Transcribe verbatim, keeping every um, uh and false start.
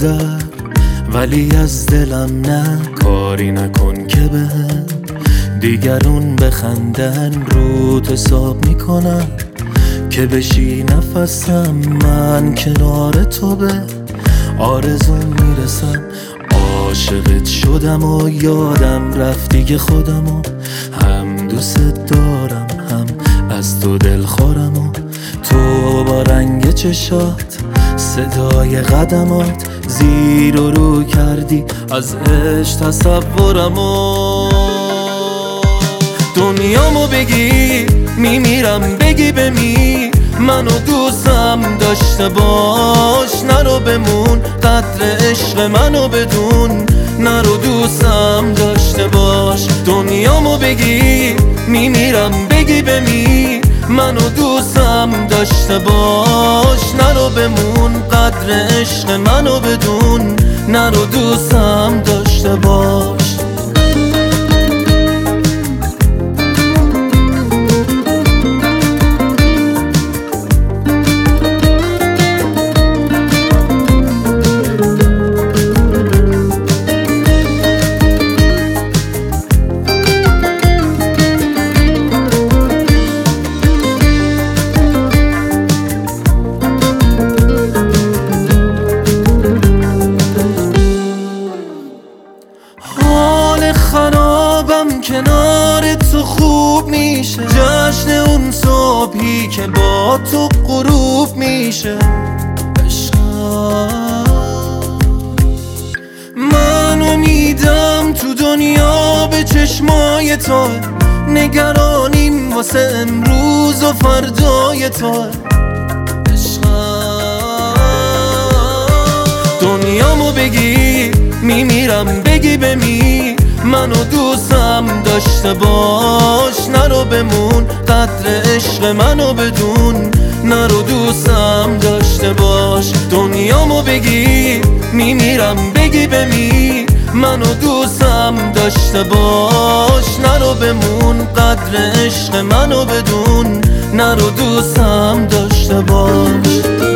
بگذر، ولی از دلم نه، کاری نکن که بهم دیگرون بخندن. رود حساب میکنم که بشی نفسم، من کنار تو به آرزون میرسم. عاشقت شدم و یادم رفتی که خودم و هم دوست دارم هم از تو دلخورم. و تو با رنگ چشات، صدای قدمات، زیر و رو کردی از عشق تصورم. و دنیامو بگی میمیرم، بگی بمی منو دوستم داشته باش. نرو بمون قدر عشق منو بدون، نرو دوستم داشته باش. دنیامو بگی میمیرم، بگی بمی منو دوستم داشته باش. نرو بمون قدر عشق منو بدون، نرو دوستم داشته باش. خرابم کنار تو خوب میشه، جشن اون صبحی که با تو غروب میشه. عشقم من امیدم تو دنیا به چشمای تو، نگرانیم واسه امروز و فردای تو. عشقم دنیامو بگی میمیرم، بگی بمی منو دوستم داشته باش. نرو بمون قدر عشق منو بدون، نرو دوستم داشته باش. دنیامو بگی میمیرم، بگی بمی منو دوستم داشته باش. نرو بمون قدر عشق منو بدون، نرو دوستم داشته باش.